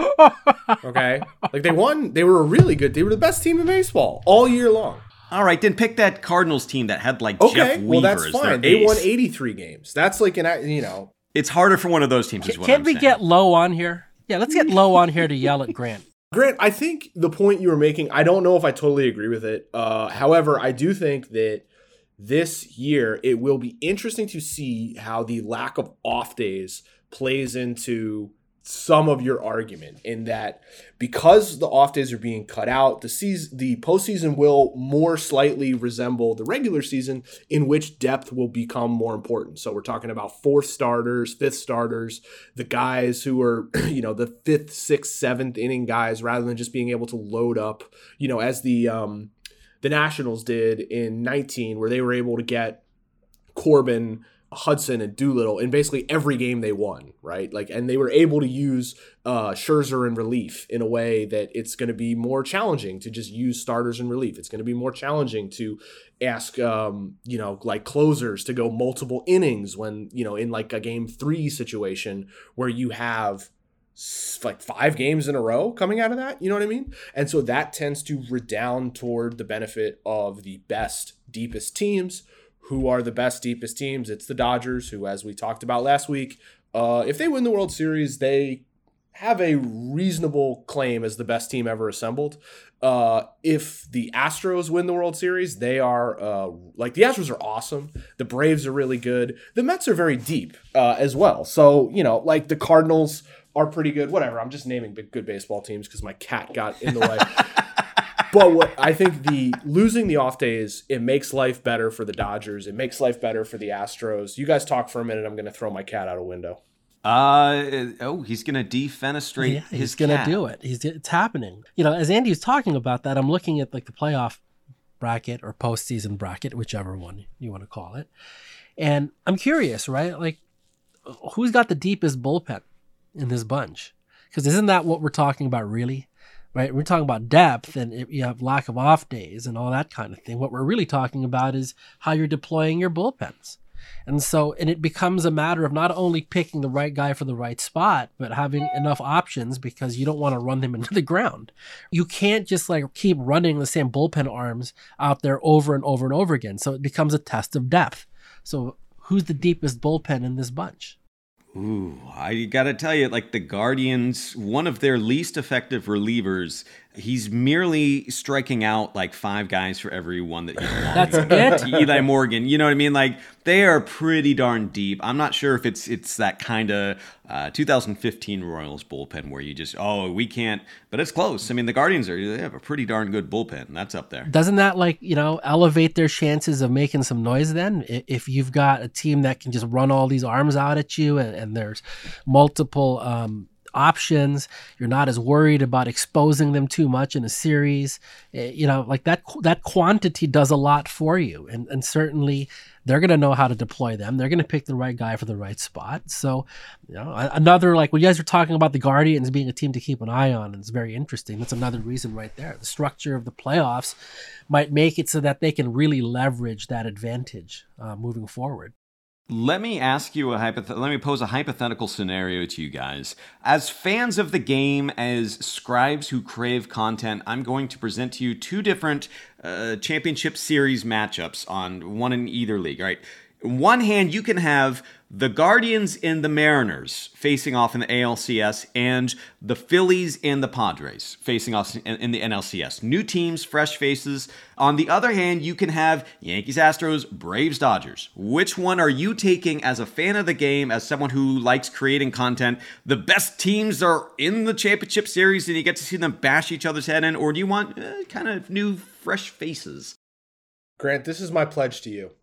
Okay? Like they won, they were a really good, they were the best team in baseball all year long. All right, then pick that Cardinals team that had like okay, Jeff Weaver well that's as fine. their They ace. won eighty-three games. That's like an, you know. It's harder for one of those teams. Is what Can't I'm we saying. get Low on here? Yeah, let's get Low on here to yell at Grant. Grant, I think the point you were making, I don't know if I totally agree with it. Uh, however, I do think that this year it will be interesting to see how the lack of off days plays into some of your argument, in that because the off days are being cut out, the season, the postseason will more slightly resemble the regular season, in which depth will become more important. So we're talking about fourth starters, fifth starters, the guys who are, you know, the fifth, sixth, seventh inning guys, rather than just being able to load up, you know, as the um, the Nationals did in nineteen, where they were able to get Corbin, Hudson, and Doolittle in basically every game they won, right? Like, and they were able to use uh, Scherzer in relief in a way that it's going to be more challenging to just use starters in relief. It's going to be more challenging to ask, um, you know, like closers to go multiple innings when, you know, in like a game three situation where you have like five games in a row coming out of that. You know what I mean? And so that tends to redound toward the benefit of the best, deepest teams. Who are the best, deepest teams? It's the Dodgers, who, as we talked about last week, uh, if they win the World Series, they have a reasonable claim as the best team ever assembled. Uh, if the Astros win the World Series, they are uh, like the Astros are awesome. The Braves are really good. The Mets are very deep uh, as well. So, you know, like the Cardinals are pretty good. Whatever. I'm just naming big, good baseball teams because my cat got in the way. But what I think the losing the off days, it makes life better for the Dodgers. It makes life better for the Astros. You guys talk for a minute. I'm going to throw my cat out a window. Uh oh, he's gonna defenestrate yeah, his he's gonna cat. do it. He's it's happening. You know, as Andy was talking about that, I'm looking at like the playoff bracket or postseason bracket, whichever one you want to call it, and I'm curious, right? Like, who's got the deepest bullpen in this bunch? Because isn't that what we're talking about, really? Right? We're talking about depth and if you have lack of off days and all that kind of thing. What we're really talking about is how you're deploying your bullpens. And so, and it becomes a matter of not only picking the right guy for the right spot, but having enough options because you don't want to run them into the ground. You can't just like keep running the same bullpen arms out there over and over and over again. So it becomes a test of depth. So who's the deepest bullpen in this bunch? Ooh, I gotta tell you, like the Guardians, one of their least effective relievers, he's merely striking out like five guys for every one that he's walking. That's it. Eli Morgan, you know what I mean? Like they are pretty darn deep. I'm not sure if it's it's that kind of uh, two thousand fifteen Royals bullpen where you just oh we can't, but it's close. I mean the Guardians are they have a pretty darn good bullpen. That's up there. Doesn't that like you know elevate their chances of making some noise? Then if you've got a team that can just run all these arms out at you and, and there's multiple um, options, you're not as worried about exposing them too much in a series. You know, like that that quantity does a lot for you, and and certainly they're going to know how to deploy them. They're going to pick the right guy for the right spot. So, you know, another like when you guys were talking about the Guardians being a team to keep an eye on, and it's very interesting. That's another reason right there. The structure of the playoffs might make it so that they can really leverage that advantage uh, moving forward. Let me ask you a hypoth- let me pose a hypothetical scenario to you guys. As fans of the game, as scribes who crave content, I'm going to present to you two different uh, championship series matchups on one in either league, right? On one hand, you can have the Guardians and the Mariners facing off in the A L C S and the Phillies and the Padres facing off in the N L C S. New teams, fresh faces. On the other hand, you can have Yankees, Astros, Braves, Dodgers. Which one are you taking as a fan of the game, as someone who likes creating content? The best teams are in the championship series and you get to see them bash each other's head in, or do you want uh, kind of new, fresh faces? Grant, this is my pledge to you.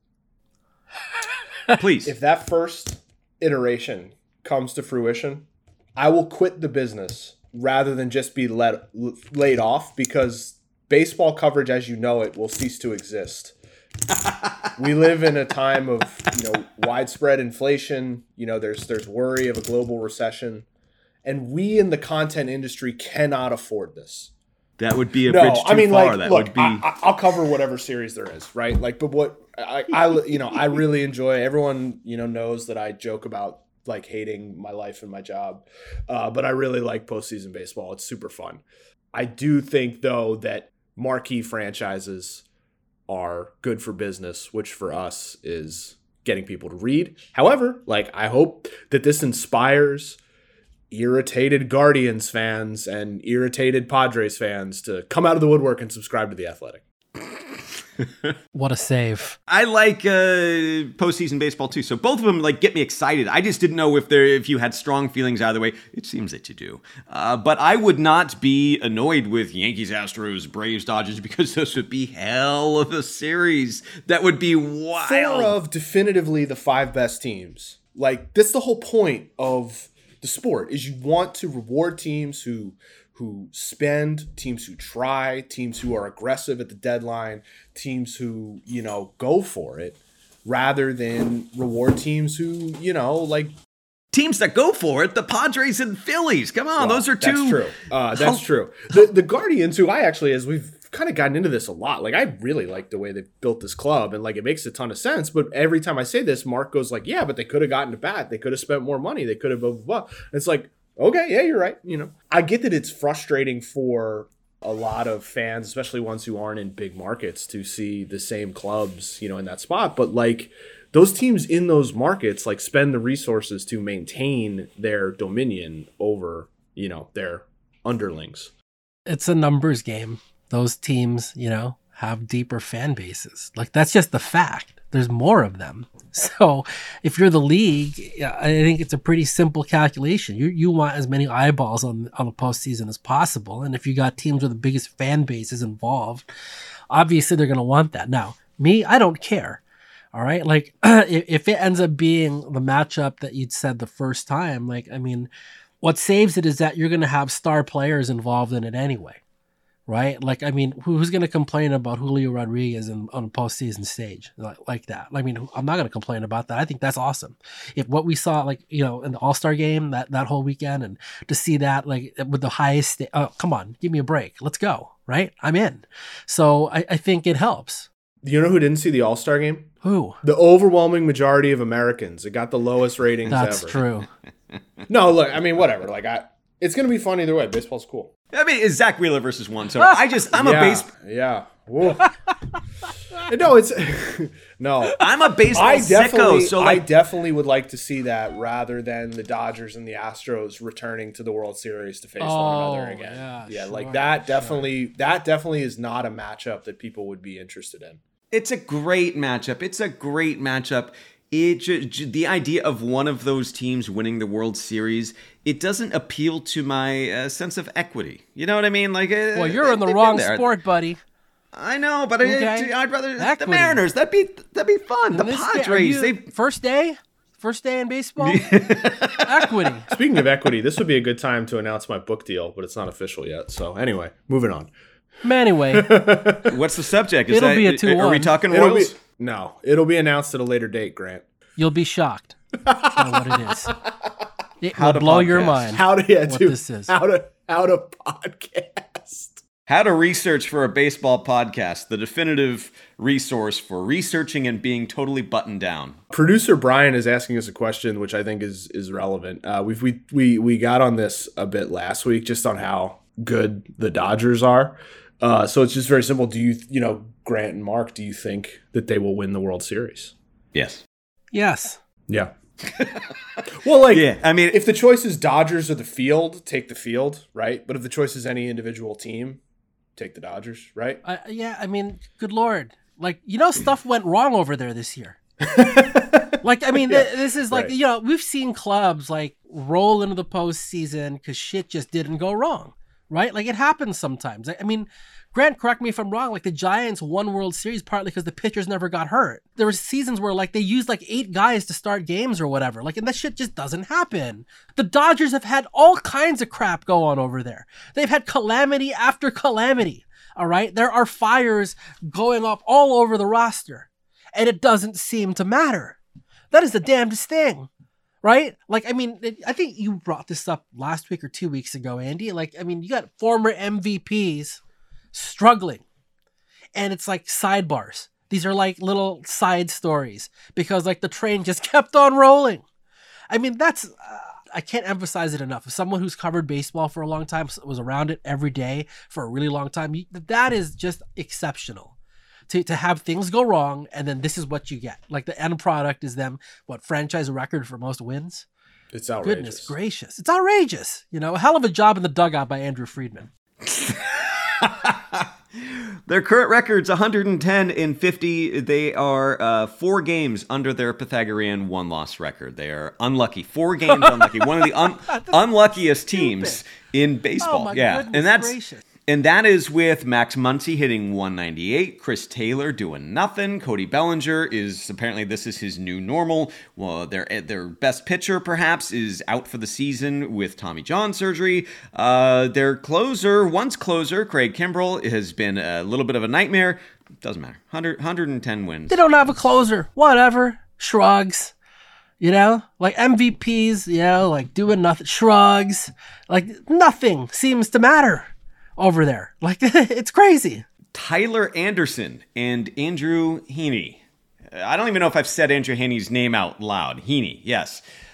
Please. If that first iteration comes to fruition, I will quit the business rather than just be let laid off, because baseball coverage as you know it will cease to exist. We live in a time of, you know, widespread inflation. You know, there's there's worry of a global recession, and we in the content industry cannot afford this. That would be a no, bridge too I mean, far. Like, that look, would be. I, I'll cover whatever series there is, right? Like, but what I, I, you know, I really enjoy. Everyone, you know, knows that I joke about like hating my life and my job, uh, but I really like postseason baseball. It's super fun. I do think though that marquee franchises are good for business, which for us is getting people to read. However, like I hope that this inspires irritated Guardians fans and irritated Padres fans to come out of the woodwork and subscribe to The Athletic. What a save. I like uh, postseason baseball too, so both of them like get me excited. I just didn't know if there if you had strong feelings either way. It seems that you do. Uh, but I would not be annoyed with Yankees, Astros, Braves, Dodgers, because those would be hell of a series. That would be wild. Four of definitively the five best teams. Like, that's the whole point of the sport, is you want to reward teams who who spend, teams who try, teams who are aggressive at the deadline, teams who, you know, go for it, rather than reward teams who, you know, like... Teams that go for it, the Padres and Phillies. Come on, well, those are two... That's true. Uh, that's oh. true. The, the Guardians, who I actually, as we've kind of gotten into this a lot, like, I really like the way they've built this club, and, like, it makes a ton of sense, but every time I say this, Mark goes like, yeah, but they could have gotten to bat. They could have spent more money. They could have blah, blah, blah. And it's like, Okay, yeah, you're right. You know, I get that it's frustrating for a lot of fans, especially ones who aren't in big markets, to see the same clubs, you know, in that spot. But like those teams in those markets, like spend the resources to maintain their dominion over, you know, their underlings. It's a numbers game. Those teams, you know, have deeper fan bases. Like that's just the fact. There's more of them. So if you're the league, I think it's a pretty simple calculation. You you want as many eyeballs on, on the postseason as possible. And if you got teams with the biggest fan bases involved, obviously they're going to want that. Now, me, I don't care. All right. Like if, if it ends up being the matchup that you'd said the first time, like, I mean, what saves it is that you're going to have star players involved in it anyway. Right? Like, I mean, who's going to complain about Julio Rodriguez in, on a postseason stage like, like that? I mean, I'm not going to complain about that. I think that's awesome. If what we saw, like, you know, in the All-Star game that, that whole weekend, and to see that, like, with the highest, sta- oh, come on, give me a break. Let's go. Right? I'm in. So I, I think it helps. You know who didn't see the All-Star game? Who? The overwhelming majority of Americans. It got the lowest ratings that's ever. That's true. No, look, I mean, whatever. Like, I, it's going to be fun either way. Baseball's cool. I mean, it's Zach Wheeler versus one. So I just, I'm yeah, a base. Yeah. no, it's no. I'm a baseball I definitely, sicko. So like, I definitely would like to see that rather than the Dodgers and the Astros returning to the World Series to face oh, one another again. Yeah, yeah sure, like that. Definitely, sure. that definitely is not a matchup that people would be interested in. It's a great matchup. It's a great matchup. It j- j- the idea of one of those teams winning the World Series, it doesn't appeal to my uh, sense of equity. You know what I mean? Like, uh, well, you're in the wrong sport, buddy. I know, but okay. I, I'd rather equity. The Mariners. That'd be that'd be fun. The Padres. They first day, first day in baseball. Equity. Speaking of equity, this would be a good time to announce my book deal, but it's not official yet. So anyway, moving on. Anyway, what's the subject? Is it'll that, be a two one. Are we talking it'll Royals? Be, no, it'll be announced at a later date, Grant. You'll be shocked at what it is. It how will to blow podcast. your mind. How to yeah, what dude, this is? How to how to podcast. How to research for a baseball podcast, the definitive resource for researching and being totally buttoned down. Producer Brian is asking us a question, which I think is is relevant. Uh, we've we we we got on this a bit last week, just on how good the Dodgers are. Uh, so it's just very simple. Do you you know Grant and Mark? Do you think that they will win the World Series? Yes. Yes. Yeah. Well, like, yeah, I mean, if the choice is Dodgers or the field, take the field, right? But if the choice is any individual team, take the Dodgers, right? Uh, yeah, I mean, good Lord. Like, you know, stuff went wrong over there this year. Like, I mean, yeah, th- this is like, right. you know, we've seen clubs like roll into the postseason because shit just didn't go wrong, right? Like, it happens sometimes. I, I mean, Grant, correct me if I'm wrong, like the Giants won World Series partly because the pitchers never got hurt. There were seasons where like they used like eight guys to start games or whatever. Like, and that shit just doesn't happen. The Dodgers have had all kinds of crap go on over there. They've had calamity after calamity. All right. There are fires going up all over the roster and it doesn't seem to matter. That is the damnedest thing. Right? Like, I mean, I think you brought this up last week or two weeks ago, Andy. Like, I mean, you got former M V Ps struggling. And it's like sidebars. These are like little side stories because like the train just kept on rolling. I mean, that's, uh, I can't emphasize it enough. As someone who's covered baseball for a long time, was around it every day for a really long time, you, that is just exceptional. To, to have things go wrong, and then this is what you get. Like the end product is them, what, franchise record for most wins? It's outrageous. Goodness gracious. It's outrageous. You know, a hell of a job in the dugout by Andrew Friedman. Their current record's one hundred ten and fifty. They are uh, four games under their Pythagorean one-loss record. They are unlucky. Four games unlucky. One of the un- unluckiest teams in baseball. Oh my yeah, goodness and that's gracious. And that is with Max Muncy hitting one ninety-eight, Chris Taylor doing nothing, Cody Bellinger is, apparently this is his new normal. Well, their their best pitcher, perhaps, is out for the season with Tommy John surgery. Uh, their closer, once closer, Craig Kimbrell, has been a little bit of a nightmare. Doesn't matter. one hundred, one hundred ten wins. They don't have a closer. Whatever. Shrugs. You know? Like M V Ps, you know, like doing nothing. Shrugs. Like nothing seems to matter over there. Like, it's crazy. Tyler Anderson and Andrew Heaney. I don't even know if I've said Andrew Heaney's name out loud. Heaney, yes.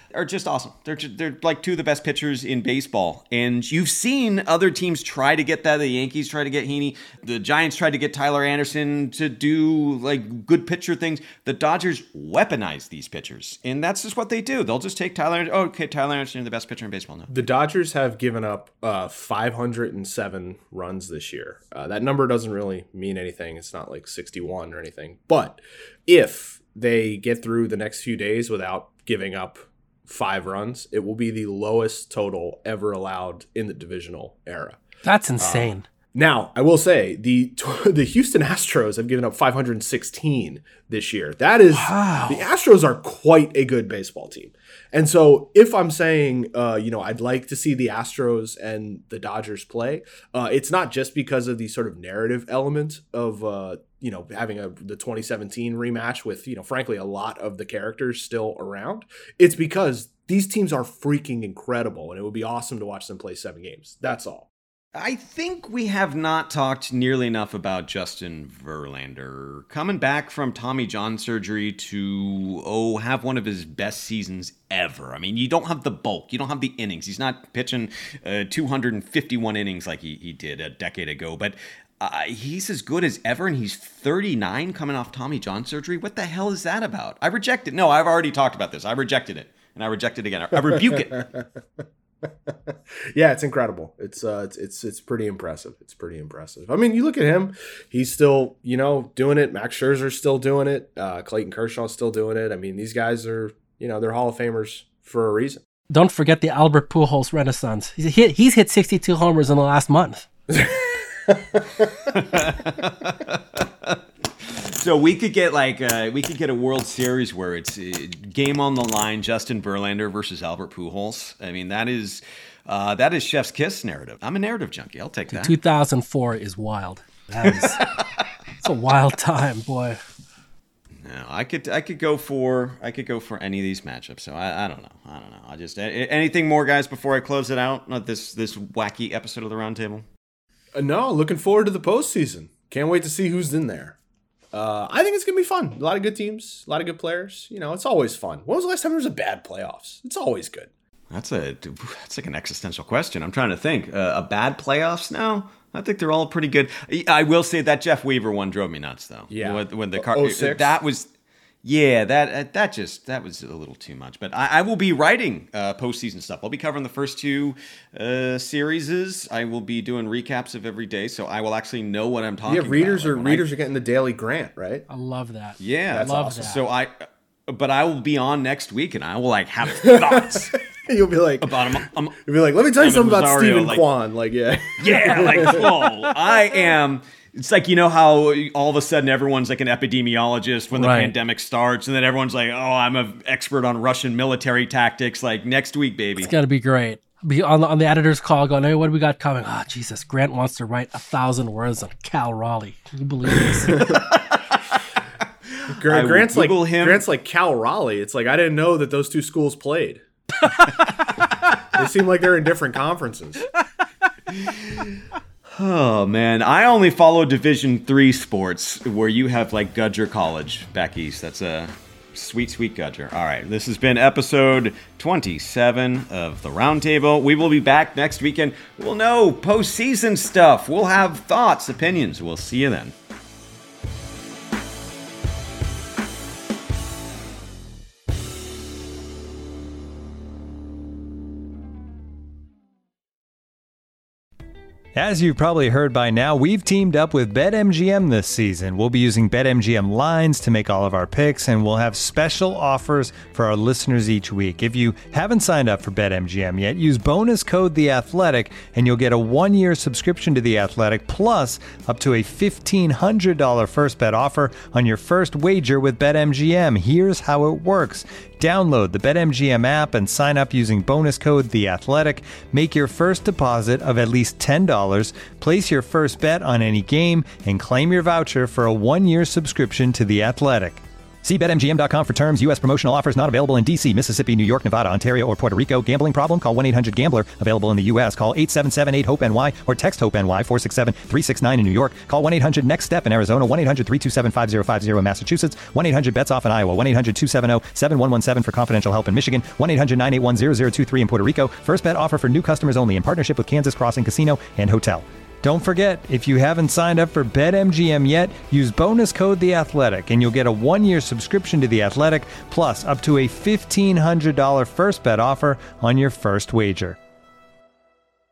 are just awesome. They're just, they're like two of the best pitchers in baseball. And you've seen other teams try to get that. The Yankees try to get Heaney. The Giants tried to get Tyler Anderson to do like good pitcher things. The Dodgers weaponize these pitchers. And that's just what they do. They'll just take Tyler. Oh, okay, Tyler Anderson, the best pitcher in baseball now. The Dodgers have given up uh, five hundred seven runs this year. Uh, that number doesn't really mean anything. It's not like sixty-one or anything. But if they get through the next few days without giving up five runs, it will be the lowest total ever allowed in the divisional era. That's insane. Uh, now, I will say the the Houston Astros have given up five hundred sixteen this year. That is, wow. The Astros are quite a good baseball team. And so if I'm saying, uh, you know, I'd like to see the Astros and the Dodgers play, uh, it's not just because of the sort of narrative element of, uh, you know, having a the twenty seventeen rematch with, you know, frankly, a lot of the characters still around. It's because these teams are freaking incredible, and it would be awesome to watch them play seven games. That's all. I think we have not talked nearly enough about Justin Verlander coming back from Tommy John surgery to, oh, have one of his best seasons ever. I mean, you don't have the bulk. You don't have the innings. He's not pitching uh, two hundred fifty-one innings like he, he did a decade ago, but uh, he's as good as ever, and he's thirty-nine coming off Tommy John surgery. What the hell is that about? I reject it. No, I've already talked about this. I rejected it, and I reject it again. I rebuke it. Yeah, it's incredible. It's uh, it's it's it's pretty impressive. It's pretty impressive. I mean, you look at him; he's still, you know, doing it. Max Scherzer's still doing it. Uh, Clayton Kershaw's still doing it. I mean, these guys are, you know, they're Hall of Famers for a reason. Don't forget the Albert Pujols Renaissance. He's hit he's hit sixty-two homers in the last month. So we could get like uh, we could get a World Series where it's uh, game on the line, Justin Verlander versus Albert Pujols. I mean, that is uh, that is chef's kiss narrative. I'm a narrative junkie. I'll take that. two thousand four is wild. That is it's a wild time, boy. No, I could I could go for I could go for any of these matchups. So I, I don't know. I don't know. I just anything more, guys, before I close it out. Not this this wacky episode of the Roundtable. Uh, no, looking forward to the postseason. Can't wait to see who's in there. Uh, I think it's going to be fun. A lot of good teams, a lot of good players. You know, it's always fun. When was the last time there was a bad playoffs? It's always good. That's a that's like an existential question. I'm trying to think. Uh, a bad playoffs now? I think they're all pretty good. I will say that Jeff Weaver one drove me nuts, though. Yeah. When, when the car, oh six that was, yeah, that that just that was a little too much. But I, I will be writing uh, postseason stuff. I'll be covering the first two uh, series. I will be doing recaps of every day, so I will actually know what I'm talking about. Yeah, readers about. are Like readers I, are getting the daily grant, right? I love that. Yeah, that's love awesome. that. So I, but I will be on next week, and I will like have thoughts. You'll be like about him. I'm, You'll be like, let me tell you I'm something about Rosario, Stephen like, Kwan. Like, yeah, yeah, like oh, I am. It's like, you know how all of a sudden everyone's like an epidemiologist when the Right. pandemic starts, and then everyone's like, oh, I'm an expert on Russian military tactics. Like next week, baby. It's gonna be great. Be on the on the editor's call, going, "Hey, what do we got coming?" Oh, Jesus! Grant wants to write a thousand words on Cal Raleigh. Can you believe this? Grant, Grant's like him. Grant's like Cal Raleigh. It's like I didn't know that those two schools played. They seem like they're in different conferences. Oh man, I only follow Division three sports where you have like Gudger College back east. That's a sweet, sweet Gudger. All right, this has been episode twenty-seven of the Roundtable. We will be back next weekend. We'll know postseason stuff. We'll have thoughts, opinions. We'll see you then. As you've probably heard by now, we've teamed up with BetMGM this season. We'll be using BetMGM lines to make all of our picks, and we'll have special offers for our listeners each week. If you haven't signed up for BetMGM yet, use bonus code The Athletic, and you'll get a one-year subscription to The Athletic, plus up to a fifteen hundred dollars first bet offer on your first wager with BetMGM. Here's how it works. Download the BetMGM app and sign up using bonus code The Athletic. Make your first deposit of at least ten dollars, place your first bet on any game, and claim your voucher for a one-year subscription to The Athletic. See Bet M G M dot com for terms. U S promotional offers not available in D C, Mississippi, New York, Nevada, Ontario, or Puerto Rico. Gambling problem? Call one eight hundred gambler. Available in the U S. Call eight seven seven eight hope N Y or text HOPE-NY four six seven three six nine in New York. Call one eight hundred next step in Arizona. one eight hundred three two seven five zero five zero in Massachusetts. one eight hundred bets off in Iowa. one eight hundred two seven zero seven one one seven for confidential help in Michigan. one eight hundred nine eight one zero zero two three in Puerto Rico. First bet offer for new customers only in partnership with Kansas Crossing Casino and Hotel. Don't forget, if you haven't signed up for BetMGM yet, use bonus code The Athletic, and you'll get a one-year subscription to The Athletic, plus up to a fifteen hundred dollars first bet offer on your first wager.